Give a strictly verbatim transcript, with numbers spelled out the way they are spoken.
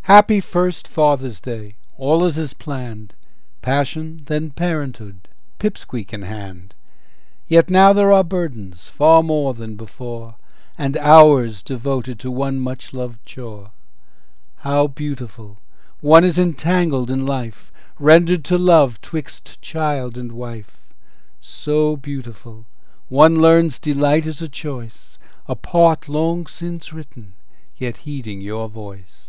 Happy first Father's Day, all is as planned, passion, then parenthood, pipsqueak in hand. Yet now there are burdens, far more than before, and hours devoted to one much-loved chore. How beautiful! One is entangled in life, rendered to love twixt child and wife. So beautiful! One learns delight is a choice, a part long since written, yet heeding your voice.